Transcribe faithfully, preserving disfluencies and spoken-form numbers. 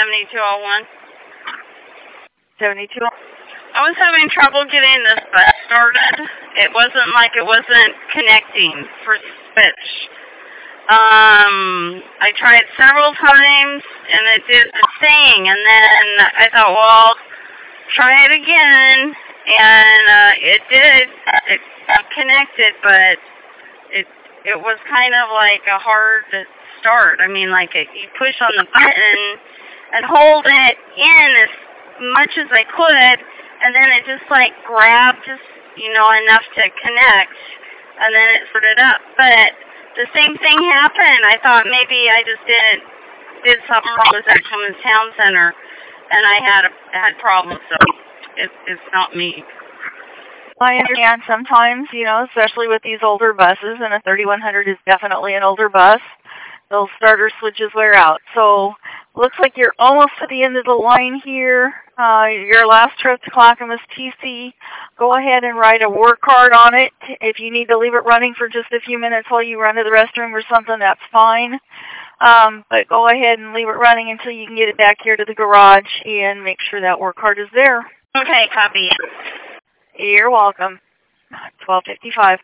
seventy-two oh one. seventy-two. I was having trouble getting this bus started. It wasn't like it wasn't connecting for switch. Um, I tried several times, and it did the thing, and then I thought, well, try it again, and uh, it did. It connected, but it it was kind of like a hard start. I mean, like it, you push on the button and hold it in as much as I could, and then it just like grabbed just, you know, enough to connect, and then it started up. But the same thing happened. I thought maybe I just didn't did something wrong with that Cummins Town Center, and I had a, had problems. So it, it's not me. I understand sometimes, you know, especially with these older buses, and a thirty-one hundred is definitely an older bus, those starter switches wear out. So looks like you're almost at the end of the line here. Uh, your last trip to Clackamas T C, go ahead and write a work card on it. If you need to leave it running for just a few minutes while you run to the restroom or something, that's fine. Um, but go ahead and leave it running until you can get it back here to the garage and make sure that work card is there. Okay, copy. You're welcome. twelve fifty-five.